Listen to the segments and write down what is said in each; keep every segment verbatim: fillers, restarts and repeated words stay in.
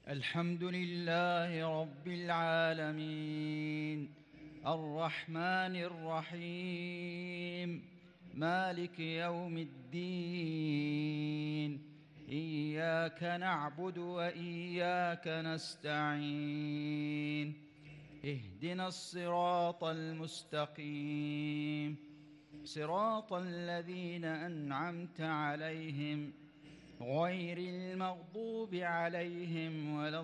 الحمد لله رب العالمين، الرحمن الرحيم، مالك يوم الدين. إياك نعبد وإياك نستعين. اهدنا الصراط المستقيم، صراط الذين أنعمت عليهم غير المغضوب عليهم ولا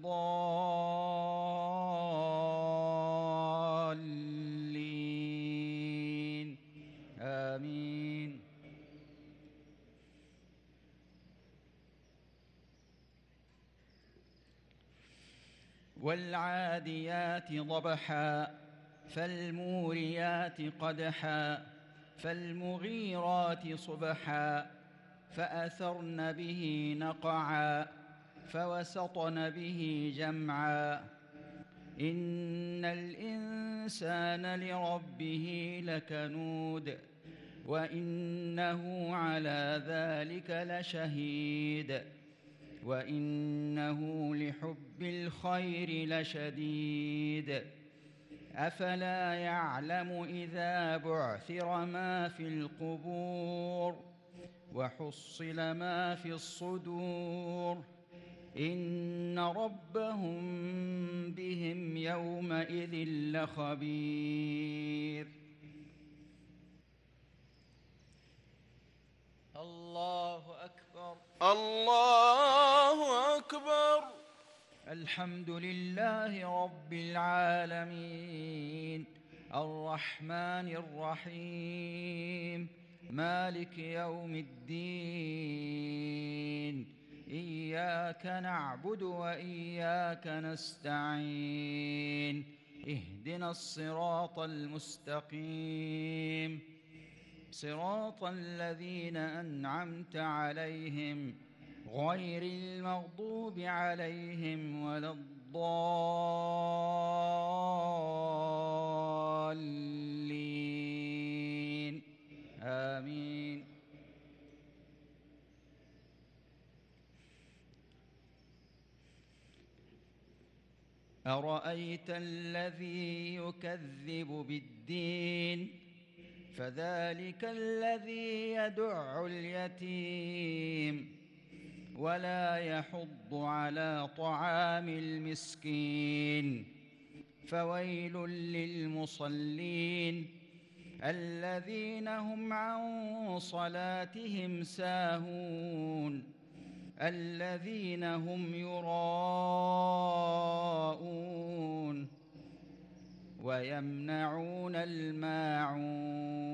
الضالين. آمين. والعاديات ضبحا، فالموريات قدحا، فالمغيرات صبحا، فأثرن به نقعا، فوسطن به جمعا. إن الإنسان لربه لكنود، وإنه على ذلك لشهيد، وإنه لحب الخير لشديد. أفلا يعلم إذا بعثر ما في القبور وحصل ما في الصدور إن ربهم بهم يومئذ لخبير. الله أكبر. الله أكبر. الحمد لله رب العالمين، الرحمن الرحيم، مالك يوم الدين. إياك نعبد وإياك نستعين. اهدنا الصراط المستقيم، صراط الذين أنعمت عليهم غير المغضوب عليهم ولا الضالين. آمين. أرأيت الذي يكذب بالدين، فذلك الذي يدع اليتيم ولا يحض على طعام المسكين. فويل للمصلين الذين هم عن صلاتهم ساهون، الذين هم يراءون ويمنعون الماعون.